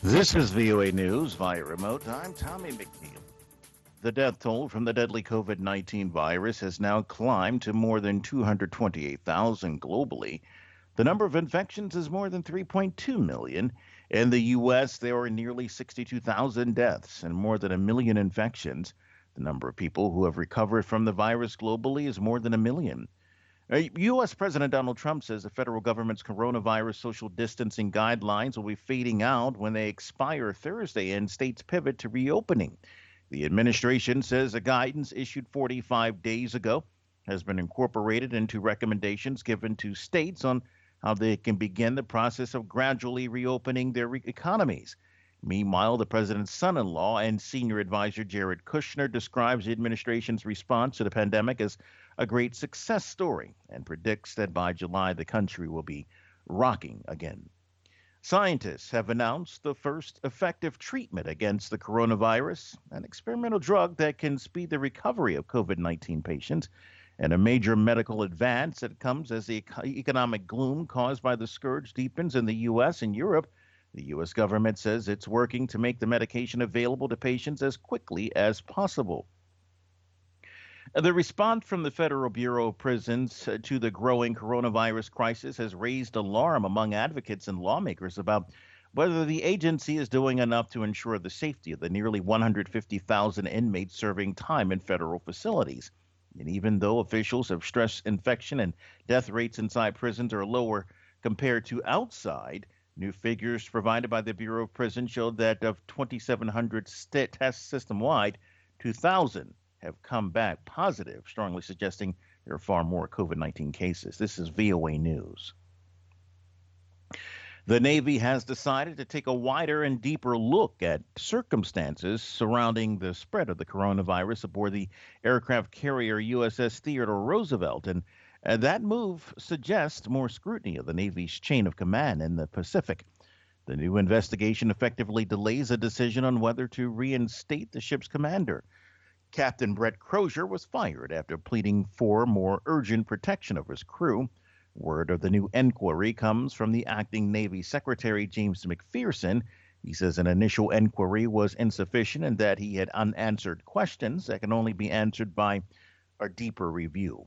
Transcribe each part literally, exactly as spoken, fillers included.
This is V O A News via remote. I'm Tommy McNeil. The death toll from the deadly COVID nineteen virus has now climbed to more than two hundred twenty-eight thousand globally. The number of infections is more than three point two million. In the U S, there are nearly sixty-two thousand deaths and more than a million infections. The number of people who have recovered from the virus globally is more than a million. Uh, U S. President Donald Trump says the federal government's coronavirus social distancing guidelines will be fading out when they expire Thursday and states pivot to reopening. The administration says the guidance issued forty-five days ago has been incorporated into recommendations given to states on how they can begin the process of gradually reopening their re- economies. Meanwhile, the president's son-in-law and senior advisor Jared Kushner describes the administration's response to the pandemic as a great success story and predicts that by July the country will be rocking again. Scientists have announced the first effective treatment against the coronavirus, an experimental drug that can speed the recovery of COVID nineteen patients, and a major medical advance that comes as the economic gloom caused by the scourge deepens in the U S and Europe. The U S government says it's working to make the medication available to patients as quickly as possible. The response from the Federal Bureau of Prisons to the growing coronavirus crisis has raised alarm among advocates and lawmakers about whether the agency is doing enough to ensure the safety of the nearly one hundred fifty thousand inmates serving time in federal facilities. And even though officials have stressed infection and death rates inside prisons are lower compared to outside, new figures provided by the Bureau of Prisons showed that of twenty-seven hundred st- tests system-wide, two thousand have come back positive, strongly suggesting there are far more COVID nineteen cases. This is V O A News. The Navy has decided to take a wider and deeper look at circumstances surrounding the spread of the coronavirus aboard the aircraft carrier U S S Theodore Roosevelt, and uh, that move suggests more scrutiny of the Navy's chain of command in the Pacific. The new investigation effectively delays a decision on whether to reinstate the ship's commander. Captain Brett Crozier was fired after pleading for more urgent protection of his crew. Word of the new inquiry comes from the acting Navy Secretary James McPherson. He says an initial inquiry was insufficient and that he had unanswered questions that can only be answered by a deeper review.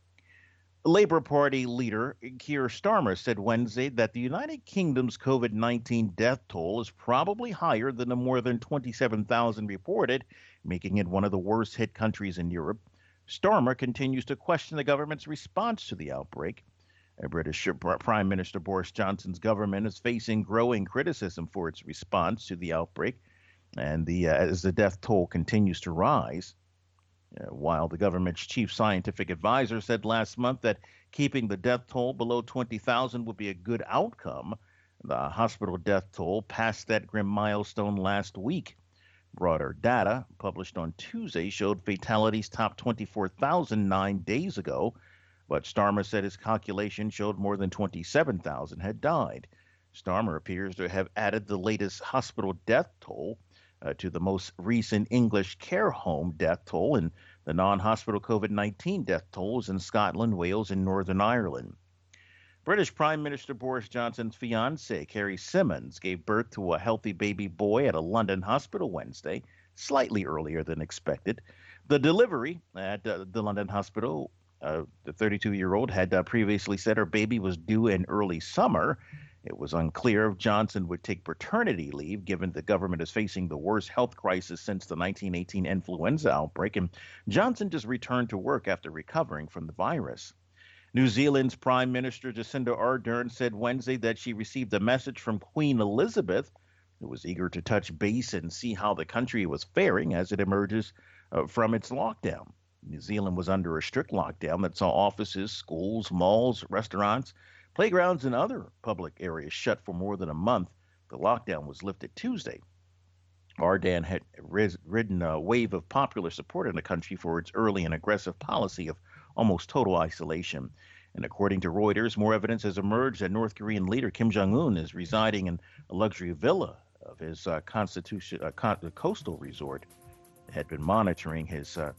Labour Party leader Keir Starmer said Wednesday that the United Kingdom's COVID nineteen death toll is probably higher than the more than twenty-seven thousand reported, making it one of the worst hit countries in Europe. Starmer continues to question the government's response to the outbreak. A British Prime Minister Boris Johnson's government is facing growing criticism for its response to the outbreak, and the uh, as the death toll continues to rise. Uh, while the government's chief scientific advisor said last month that keeping the death toll below twenty thousand would be a good outcome, the hospital death toll passed that grim milestone last week. Broader data published on Tuesday showed fatalities topped twenty-four thousand nine days ago, but Starmer said his calculation showed more than twenty-seven thousand had died. Starmer appears to have added the latest hospital death toll uh, to the most recent English care home death toll and the non-hospital COVID nineteen death tolls in Scotland, Wales, and Northern Ireland. British Prime Minister Boris Johnson's fiancée, Carrie Symonds, gave birth to a healthy baby boy at a London hospital Wednesday, slightly earlier than expected. The delivery at uh, the London hospital, uh, the thirty-two-year-old had uh, previously said her baby was due in early summer. It was unclear if Johnson would take paternity leave, given the government is facing the worst health crisis since the nineteen eighteen influenza outbreak, and Johnson just returned to work after recovering from the virus. New Zealand's Prime Minister Jacinda Ardern said Wednesday that she received a message from Queen Elizabeth, who was eager to touch base and see how the country was faring as it emerges uh, from its lockdown. New Zealand was under a strict lockdown that saw offices, schools, malls, restaurants, playgrounds, and other public areas shut for more than a month. The lockdown was lifted Tuesday. Ardern had ris- ridden a wave of popular support in the country for its early and aggressive policy of almost total isolation. And according to Reuters, more evidence has emerged that North Korean leader Kim Jong-un is residing in a luxury villa of his uh, constitution, uh, con- coastal resort. It had been monitoring his uh,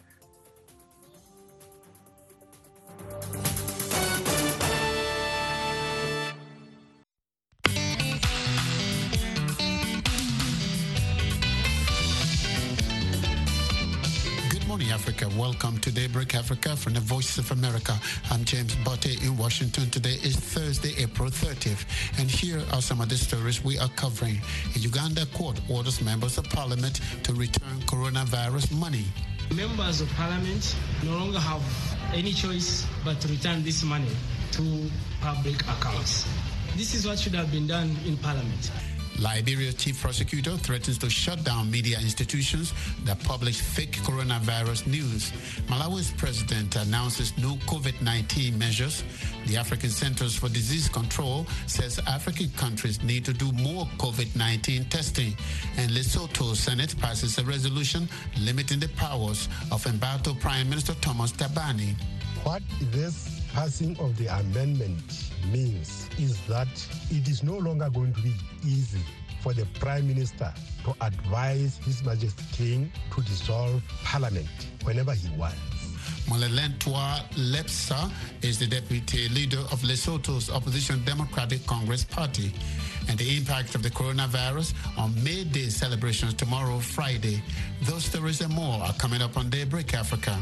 morning, Africa. Welcome to Daybreak Africa from the Voice of America. I'm James Botte in Washington. Today is Thursday, April thirtieth. And here are some of the stories we are covering. A Uganda court orders members of parliament to return coronavirus money. Members of parliament no longer have any choice but to return this money to public accounts. This is what should have been done in parliament. Liberia's chief prosecutor threatens to shut down media institutions that publish fake coronavirus news. Malawi's president announces new COVID nineteen measures. The African Centers for Disease Control says African countries need to do more COVID nineteen testing. And Lesotho's Senate passes a resolution limiting the powers of Embattled Prime Minister Thomas Thabane. What this passing of the amendment means is that it is no longer going to be easy for the Prime Minister to advise His Majesty King to dissolve Parliament whenever he wants. Molelentwa Lepsa is the deputy leader of Lesotho's opposition Democratic Congress Party. And the impact of the coronavirus on May Day celebrations tomorrow, Friday. Those stories and more are coming up on Daybreak Africa.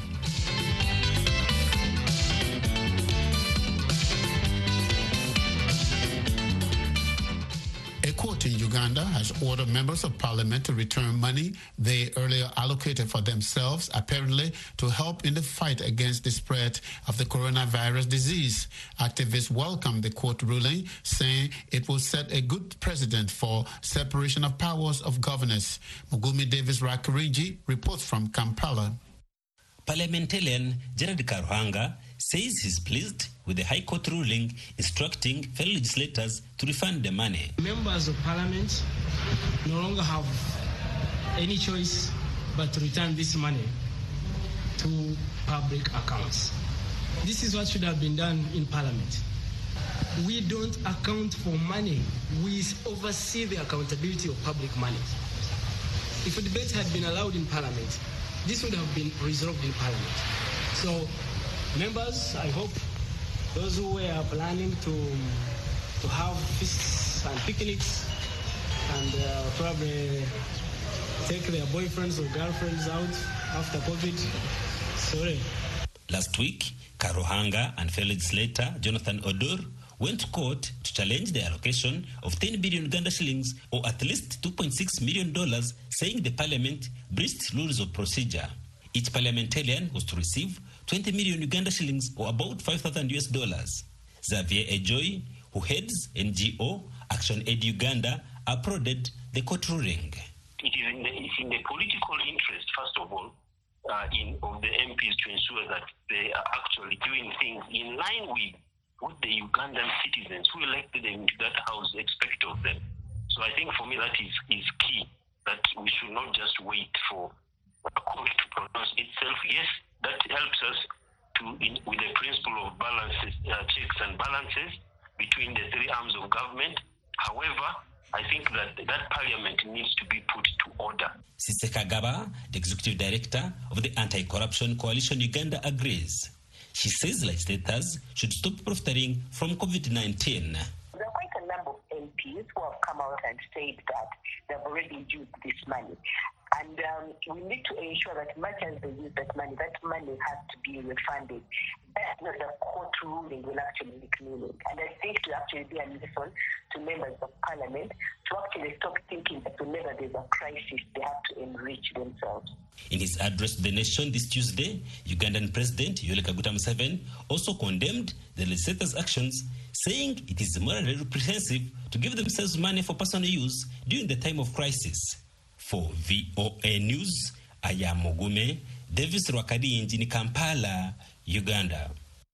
A court in Uganda has ordered members of parliament to return money they earlier allocated for themselves, apparently to help in the fight against the spread of the coronavirus disease. Activists welcomed the court ruling, saying it will set a good precedent for separation of powers of governance. Mugumi Davis Rakirinji reports from Kampala. Parliamentarian Gerard Karuhanga says he's pleased with the High Court ruling instructing fellow legislators to refund the money. Members of Parliament no longer have any choice but to return this money to public accounts. This is what should have been done in Parliament. We don't account for money. We oversee the accountability of public money. If a debate had been allowed in Parliament, this would have been resolved in Parliament. So, members, I hope those who were planning to to have feasts and picnics and uh, probably take their boyfriends or girlfriends out after COVID, sorry. Last week, Karuhanga and fellow legislator Jonathan Odor went to court to challenge the allocation of ten billion Uganda shillings, or at least two point six million dollars, saying the parliament breached rules of procedure. Each parliamentarian was to receive twenty million Uganda shillings, or about five thousand U S dollars. Xavier Ejoy, who heads N G O Action Aid Uganda, applauded the court ruling. It is in the, it's in the political interest, first of all, uh, in, of the M Ps to ensure that they are actually doing things in line with what the Ugandan citizens who elected them into that house expect of them. So I think for me that is, is key, that we should not just wait for a court to pronounce itself. Yes, that helps us to, in, with the principle of balances, uh, checks and balances between the three arms of government. However, I think that that parliament needs to be put to order. Sise Kagaba, the executive director of the Anti-Corruption Coalition Uganda, agrees. She says legislators should stop profiting from COVID nineteen. There are quite a number of M Ps who have come out and said that they've already used this money. And um, we need to ensure that much as they use that money, that money has to be refunded. That's not the court ruling will actually make meaning. And I think to actually be a lesson to members of parliament to actually stop thinking that whenever there's a crisis, they have to enrich themselves. In his address to the nation this Tuesday, Ugandan President Yoweri Kaguta Museveni also condemned the legislators' actions, saying it is morally reprehensible to give themselves money for personal use during the time of crisis. For V O A News, I am Mugume Davis Rwakadinji in Kampala, Uganda.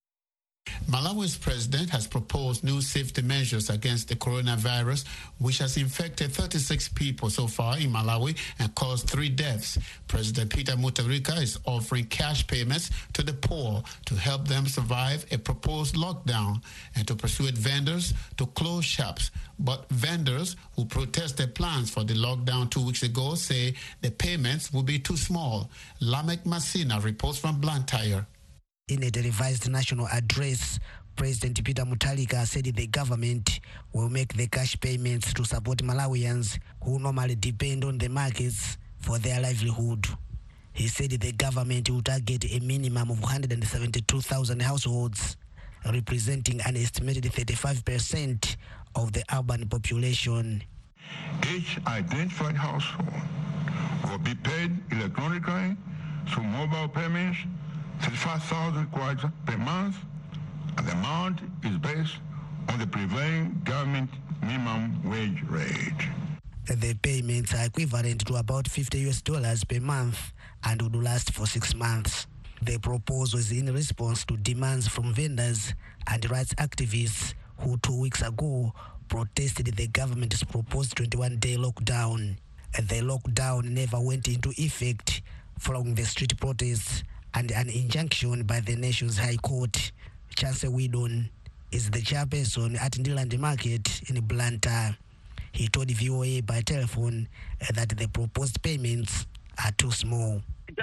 Malawi's president has proposed new safety measures against the coronavirus, which has infected thirty-six people so far in Malawi and caused three deaths. President Peter Mutharika is offering cash payments to the poor to help them survive a proposed lockdown and to persuade vendors to close shops. But vendors who protested plans for the lockdown two weeks ago say the payments will be too small. Lamek Masina reports from Blantyre. In a revised national address, President Peter Mutharika said the government will make the cash payments to support Malawians who normally depend on the markets for their livelihood. He said the government will target a minimum of one hundred seventy-two thousand households, representing an estimated thirty-five percent of the urban population. Each identified household will be paid electronically through mobile payments, thirty-five thousand kwacha per month, and the amount is based on the prevailing government minimum wage rate. The payments are equivalent to about fifty U S dollars per month and would last for six months. The proposal is in response to demands from vendors and rights activists who two weeks ago protested the government's proposed twenty-one day lockdown. The lockdown never went into effect following the street protests and an injunction by the nation's High Court. Chancellor Widon is the chairperson at Ndiland Market in Blantyre. He told V O A by telephone that the proposed payments are too small.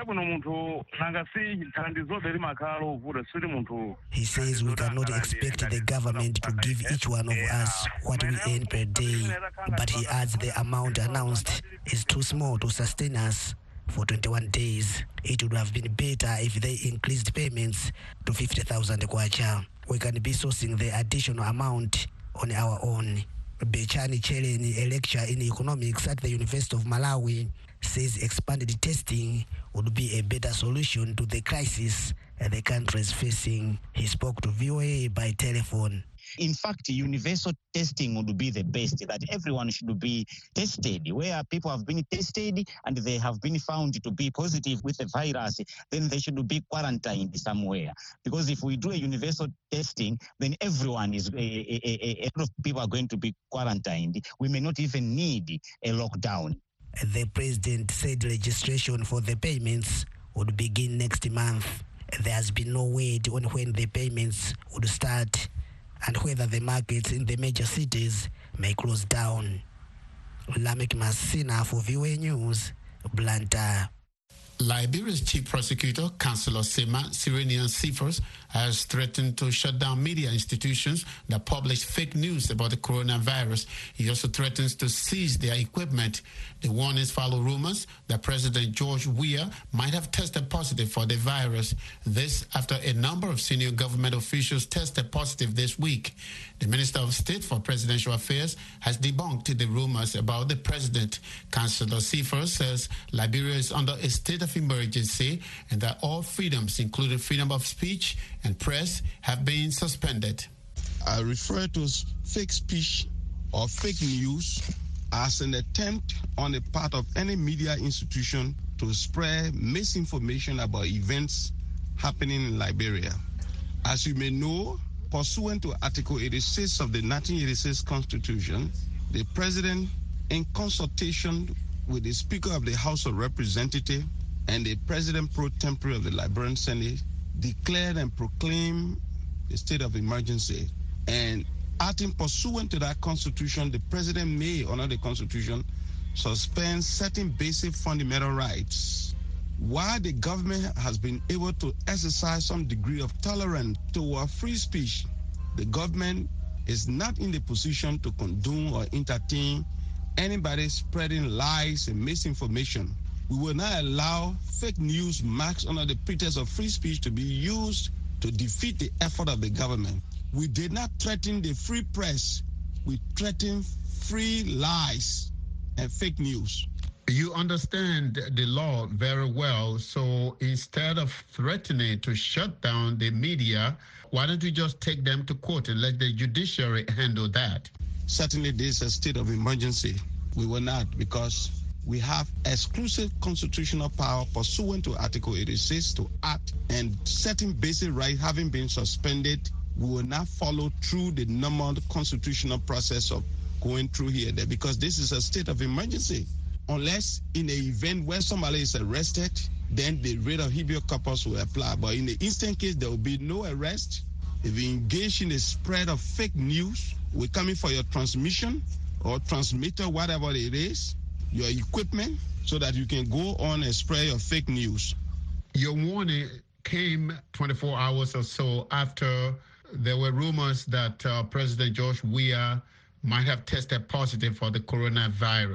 He says we cannot expect the government to give each one of us what we earn per day, but he adds the amount announced is too small to sustain us for twenty-one days. It would have been better if they increased payments to fifty thousand kwacha. We can be sourcing the additional amount on our own. Bechani Cheleni, a lecturer in economics at the University of Malawi, says expanded testing would be a better solution to the crisis the country is facing. He spoke to V O A by telephone. In fact, universal testing would be the best, that everyone should be tested. Where people have been tested and they have been found to be positive with the virus, then they should be quarantined somewhere. Because if we do a universal testing, then everyone is, a, a, a, a lot of people are going to be quarantined. We may not even need a lockdown. The president said registration for the payments would begin next month. There has been no word on when the payments would start and whether the markets in the major cities may close down. Lamek Masina for V O A News, Blantyre. Liberia's chief prosecutor, Councillor Sema Cyrenian Cephas, has threatened to shut down media institutions that publish fake news about the coronavirus. He also threatens to seize their equipment. The warnings follow rumors that President George Weah might have tested positive for the virus. This after a number of senior government officials tested positive this week. The Minister of State for Presidential Affairs has debunked the rumors about the president. Councillor Cephas says Liberia is under a state of emergency and that all freedoms, including freedom of speech and press, have been suspended. I refer to fake speech or fake news as an attempt on the part of any media institution to spread misinformation about events happening in Liberia. As you may know, pursuant to Article eighty-six of the nineteen eighty-six Constitution, the President, in consultation with the Speaker of the House of Representatives and the President pro tempore of the Liberian Senate, declared and proclaimed the state of emergency. And acting pursuant to that Constitution, the President may, under the Constitution, suspend certain basic fundamental rights. While the government has been able to exercise some degree of tolerance toward free speech, the government is not in the position to condone or entertain anybody spreading lies and misinformation. We will not allow fake news marks under the pretext of free speech to be used to defeat the effort of the government. We did not threaten the free press. We threatened free lies and fake news. You understand the law very well, so instead of threatening to shut down the media, why don't you just take them to court and let the judiciary handle that? Certainly this is a state of emergency. We will not, because we have exclusive constitutional power pursuant to Article eighty-six to act, and certain basic rights having been suspended, we will not follow through the normal constitutional process of going through here there, because this is a state of emergency. Unless in an event where somebody is arrested, then the writ of habeas corpus will apply. But in the instant case, there will be no arrest. If you engage in the spread of fake news, we're coming for your transmission or transmitter, whatever it is, your equipment, so that you can go on and spread your fake news. Your warning came twenty-four hours or so after there were rumors that uh, President George Weah might have tested positive for the coronavirus.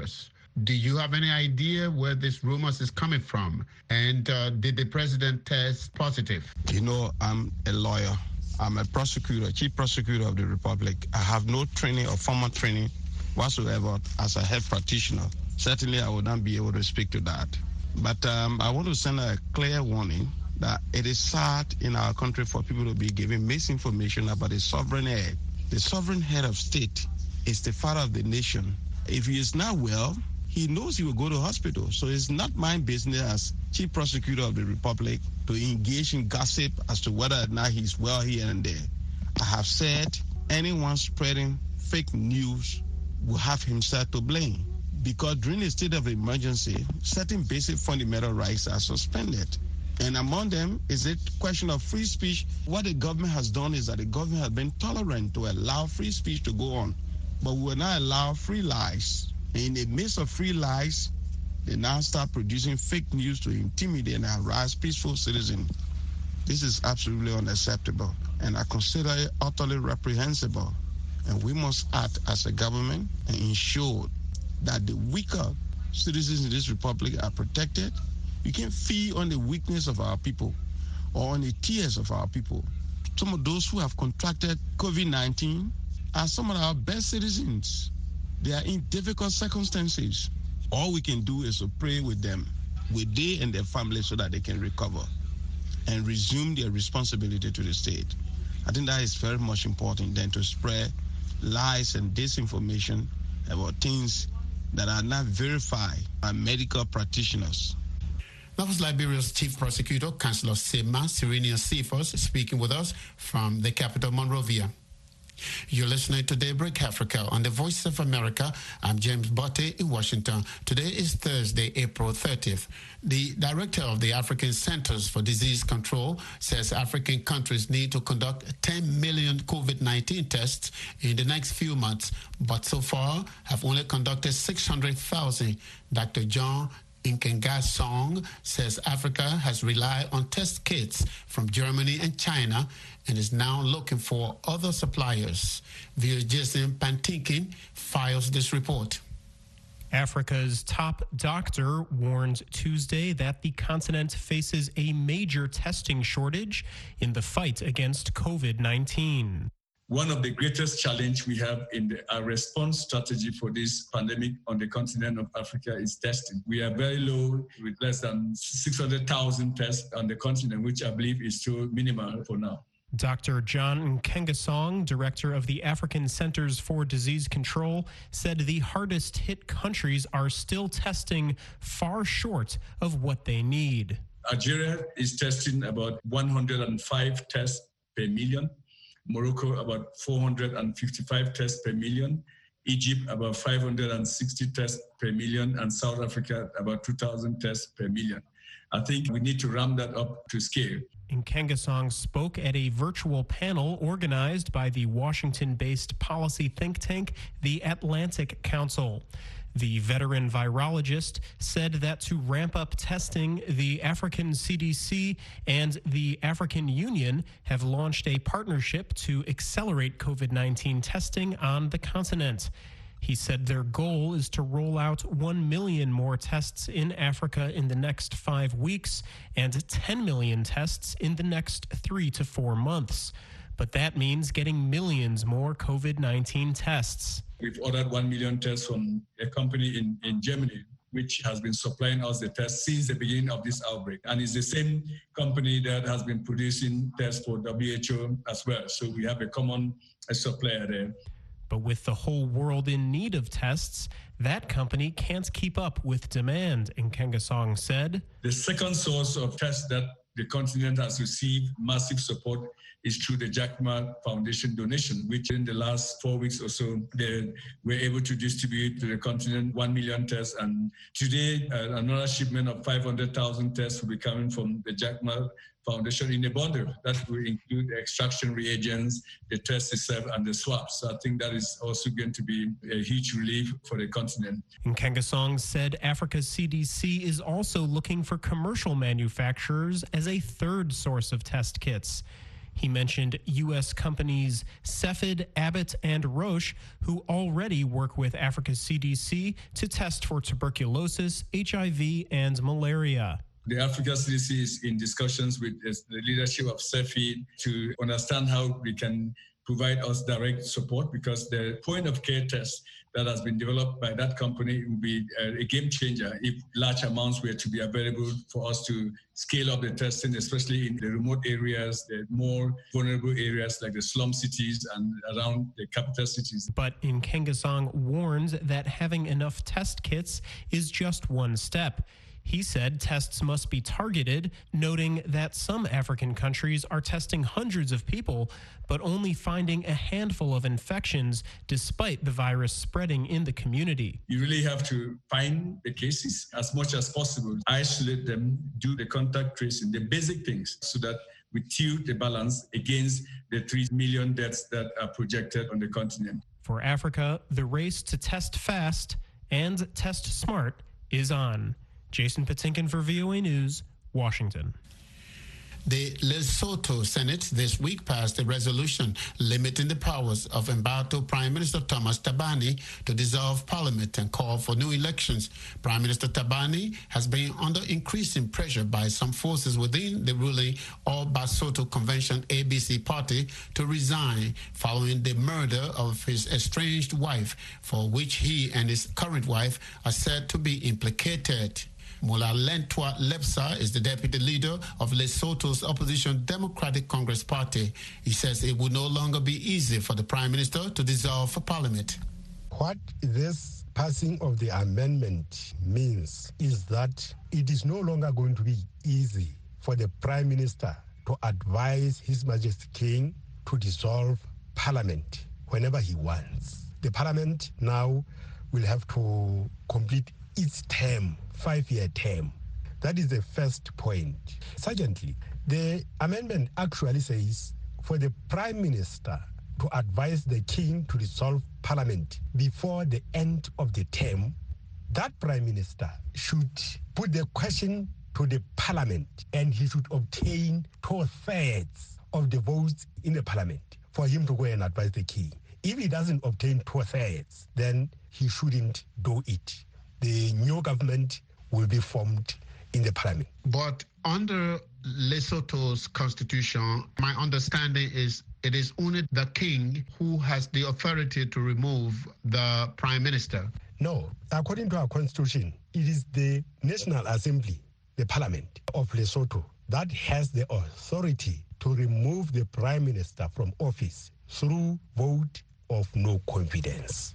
Do you have any idea where this rumors is coming from? And uh, did the president test positive? You know, I'm a lawyer. I'm a prosecutor, chief prosecutor of the Republic. I have no training or formal training whatsoever as a health practitioner. Certainly, I would not be able to speak to that. But um, I want to send a clear warning that it is sad in our country for people to be giving misinformation about the sovereign head. The sovereign head of state is the father of the nation. If he is not well, he knows he will go to hospital. So it's not my business as chief prosecutor of the Republic to engage in gossip as to whether or not he's well here and there. I have said anyone spreading fake news will have himself to blame, because during a state of emergency, certain basic fundamental rights are suspended. And among them is a question of free speech. What the government has done is that the government has been tolerant to allow free speech to go on, but we will not allow free lies. And in the midst of free lies, they now start producing fake news to intimidate and harass peaceful citizens. This is absolutely unacceptable, and I consider it utterly reprehensible. And we must act as a government and ensure that the weaker citizens in this republic are protected. You can't feed on the weakness of our people or on the tears of our people. Some of those who have contracted COVID nineteen are some of our best citizens. They are in difficult circumstances. All we can do is to pray with them, with they and their families, so that they can recover and resume their responsibility to the state. I think that is very much important than to spread lies and disinformation about things that are not verified by medical practitioners. That was Liberia's Chief Prosecutor, Councillor Sema Serenia Cephas, speaking with us from the capital, Monrovia. You're listening to Daybreak Africa on the Voice of America. I'm James Botte in Washington. Today is Thursday, April thirtieth. The director of the African Centers for Disease Control says African countries need to conduct ten million COVID nineteen tests in the next few months, but so far have only conducted six hundred thousand. Doctor John Nkengasong says Africa has relied on test kits from Germany and China and is now looking for other suppliers. V O Jason Pantinkin files this report. Africa's top doctor warned Tuesday that the continent faces a major testing shortage in the fight against COVID nineteen. One of the greatest challenges we have in the, our response strategy for this pandemic on the continent of Africa is testing. We are very low with less than six hundred thousand tests on the continent, which I believe is too minimal for now. Doctor John Nkengasong, director of the African Centers for Disease Control, said the hardest hit countries are still testing far short of what they need. Algeria is testing about one hundred five tests per million. Morocco, about four hundred fifty-five tests per million. Egypt, about five hundred sixty tests per million. And South Africa, about two thousand tests per million. I think we need to ramp that up to scale. Nkengasong spoke at a virtual panel organized by the Washington-based policy think tank, the Atlantic Council. The veteran virologist said that to ramp up testing, the African C D C and the African Union have launched a partnership to accelerate COVID nineteen testing on the continent. He said their goal is to roll out one million more tests in Africa in the next five weeks and ten million tests in the next three to four months. But that means getting millions more COVID nineteen tests. We've ordered one million tests from a company in, in Germany, which has been supplying us the tests since the beginning of this outbreak. And it's the same company that has been producing tests for W H O as well. So we have a common a supplier there. But with the whole world in need of tests, that company can't keep up with demand, Nkengasong said. The second source of tests that the continent has received massive support is through the Jack Ma Foundation donation, which in the last four weeks or so, they were able to distribute to the continent one million tests. And today, uh, another shipment of five hundred thousand tests will be coming from the Jack Ma Foundation in a bundle. That will include the extraction reagents, the test itself, and the swabs. So I think that is also going to be a huge relief for the continent. Nkengasong said Africa's C D C is also looking for commercial manufacturers as a third source of test kits. He mentioned U S companies Cepheid, Abbott, and Roche, who already work with Africa's C D C to test for tuberculosis, H I V, and malaria. The Africa C D C is in discussions with the leadership of Cepheid to understand how we can provide us direct support, because the point of care test that has been developed by that company will be a game changer if large amounts were to be available for us to scale up the testing, especially in the remote areas, the more vulnerable areas like the slum cities and around the capital cities. But Nkengasong warns that having enough test kits is just one step. He said tests must be targeted, noting that some African countries are testing hundreds of people, but only finding a handful of infections despite the virus spreading in the community. You really have to find the cases as much as possible, isolate them, do the contact tracing, the basic things, so that we tilt the balance against the three million deaths that are projected on the continent. For Africa, the race to test fast and test smart is on. Jason Patinkin for V O A News, Washington. The Lesotho Senate this week passed a resolution limiting the powers of embattled Prime Minister Thomas Thabane to dissolve parliament and call for new elections. Prime Minister Thabane has been under increasing pressure by some forces within the ruling All Basotho Convention A B C party to resign following the murder of his estranged wife, for which he and his current wife are said to be implicated. Molalentwa Lepsa is the deputy leader of Lesotho's opposition Democratic Congress Party. He says it will no longer be easy for the Prime Minister to dissolve parliament. What this passing of the amendment means is that it is no longer going to be easy for the Prime Minister to advise His Majesty King to dissolve parliament whenever he wants. The parliament now will have to complete its term, five-year term. That is the first point. Secondly, the amendment actually says for the Prime Minister to advise the King to dissolve Parliament before the end of the term, that Prime Minister should put the question to the Parliament and he should obtain two-thirds of the votes in the Parliament for him to go and advise the King. If he doesn't obtain two-thirds, then he shouldn't do it. The new government will be formed in the parliament. But under Lesotho's constitution, my understanding is it is only the king who has the authority to remove the prime minister. No, according to our constitution, it is the National Assembly, the parliament of Lesotho, that has the authority to remove the prime minister from office through vote of no confidence.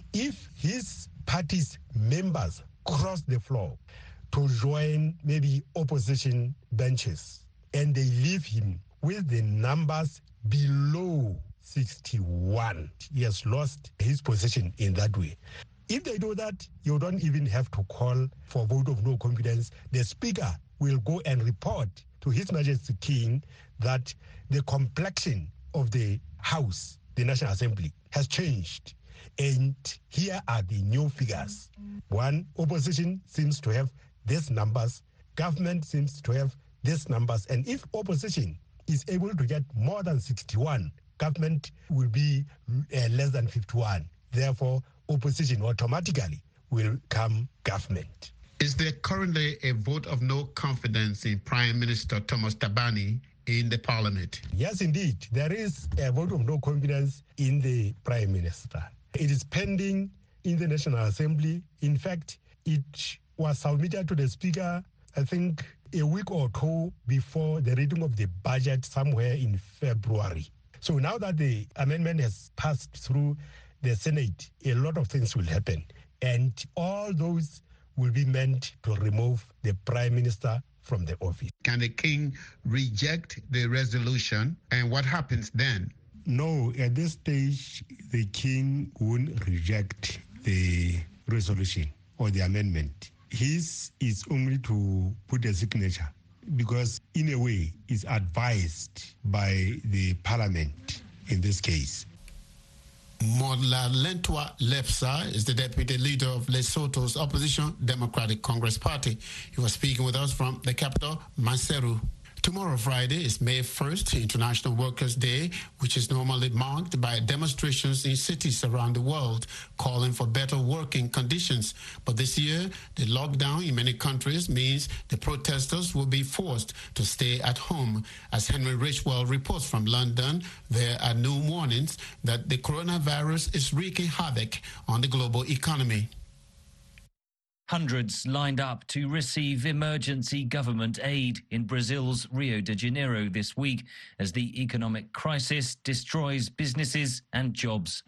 If his party's members cross the floor to join maybe opposition benches and they leave him with the numbers below sixty-one, he has lost his position in that way. If they do that, you don't even have to call for vote of no confidence. The speaker will go and report to His Majesty King that the complexion of the House, the National Assembly, has changed. And here are the new figures. One, opposition seems to have these numbers. Government seems to have these numbers. And if opposition is able to get more than sixty-one, government will be uh, less than fifty-one. Therefore, opposition automatically will come government. Is there currently a vote of no confidence in Prime Minister Thomas Thabane in the parliament? Yes, indeed. There is a vote of no confidence in the Prime Minister. It is pending in the National Assembly. In fact, it was submitted to the Speaker, I think, a week or two before the reading of the budget somewhere in February. So now that the amendment has passed through the Senate, a lot of things will happen. And all those will be meant to remove the Prime Minister from the office. Can the King reject the resolution? And what happens then? No, at this stage, the King won't reject the resolution or the amendment. His is only to put a signature because, in a way, it's advised by the Parliament in this case. Molalentwa Lepsa is the deputy leader of Lesotho's opposition Democratic Congress Party. He was speaking with us from the capital, Maseru. Tomorrow, Friday, is May first, International Workers' Day, which is normally marked by demonstrations in cities around the world calling for better working conditions. But this year, the lockdown in many countries means the protesters will be forced to stay at home. As Henry Richwell reports from London, there are new warnings that the coronavirus is wreaking havoc on the global economy. Hundreds lined up to receive emergency government aid in Brazil's Rio de Janeiro this week as the economic crisis destroys businesses and jobs.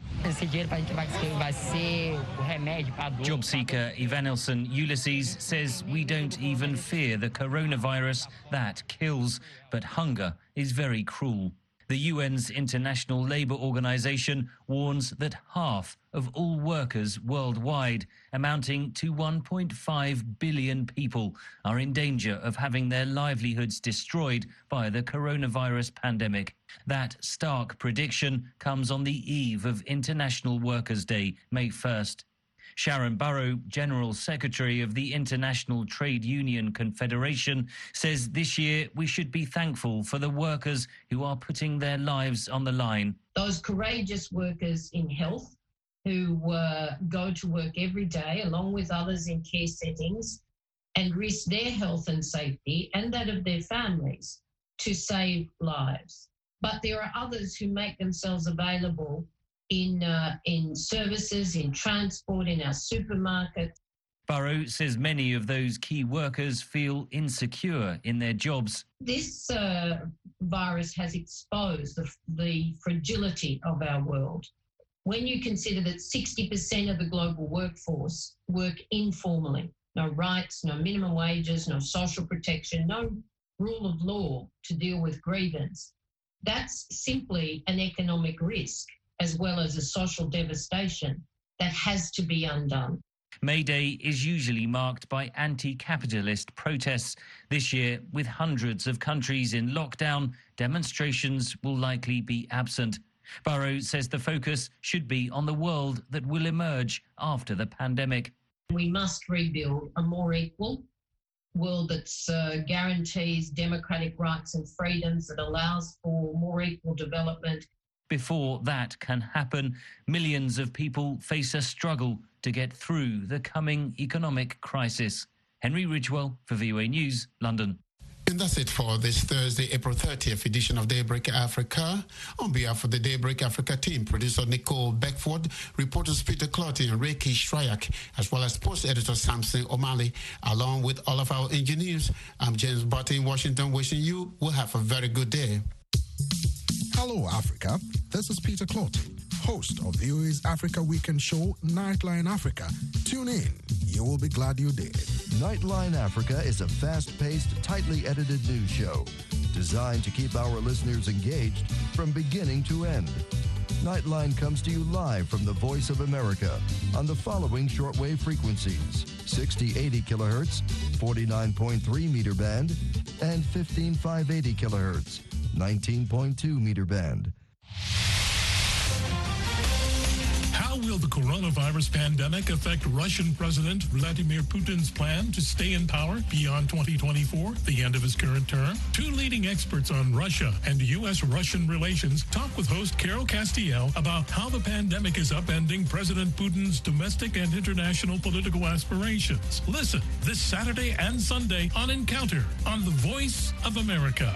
Job seeker Ivanilson Ulysses says we don't even fear the coronavirus that kills, but hunger is very cruel. The U N's International Labour Organization warns that half of all workers worldwide, amounting to one point five billion people, are in danger of having their livelihoods destroyed by the coronavirus pandemic. That stark prediction comes on the eve of International Workers' Day, May first. Sharon Burrow, General Secretary of the International Trade Union Confederation, says this year we should be thankful for the workers who are putting their lives on the line. Those courageous workers in health who uh, go to work every day along with others in care settings and risk their health and safety and that of their families to save lives. But there are others who make themselves available in uh, in services, in transport, in our supermarkets. Burrow says many of those key workers feel insecure in their jobs. This uh, virus has exposed the, the fragility of our world. When you consider that sixty percent of the global workforce work informally, no rights, no minimum wages, no social protection, no rule of law to deal with grievance, that's simply an economic risk, as well as a social devastation that has to be undone. May Day is usually marked by anti-capitalist protests. This year, with hundreds of countries in lockdown, demonstrations will likely be absent. Burrow says the focus should be on the world that will emerge after the pandemic. We must rebuild a more equal world that uh, guarantees democratic rights and freedoms, that allows for more equal development. Before that can happen, millions of people face a struggle to get through the coming economic crisis. Henry Ridgewell for V O A News, London. And that's it for this Thursday, April thirtieth edition of Daybreak Africa. On behalf of the Daybreak Africa team, producer Nicole Beckford, reporters Peter Clotty and Reiki Shryak, as well as sports editor Samson O'Malley, along with all of our engineers, I'm James Barty in Washington, wishing you will have a very good day. Hello, Africa. This is Peter Clotty, host of V O A's Africa Weekend show, Nightline Africa. Tune in. You will be glad you did. Nightline Africa is a fast-paced, tightly edited news show designed to keep our listeners engaged from beginning to end. Nightline comes to you live from the Voice of America on the following shortwave frequencies: sixty eighty kilohertz, forty-nine point three meter band, and fifteen five eighty kilohertz, nineteen point two meter band. How will the coronavirus pandemic affect Russian President Vladimir Putin's plan to stay in power beyond twenty twenty-four, the end of his current term? Two leading experts on Russia and U S Russian relations talk with host Carol Castiel about how the pandemic is upending President Putin's domestic and international political aspirations. Listen this Saturday and Sunday on Encounter on the Voice of America.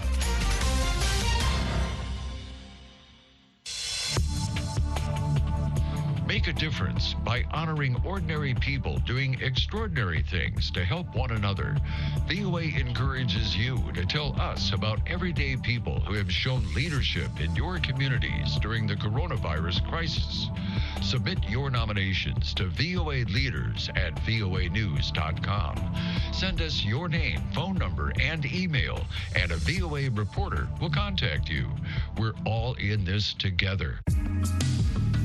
Make a difference by honoring ordinary people doing extraordinary things to help one another. V O A encourages you to tell us about everyday people who have shown leadership in your communities during the coronavirus crisis. Submit your nominations to V O A leaders at V O A news dot com. Send us your name, phone number, and email, and a V O A reporter will contact you. We're all in this together.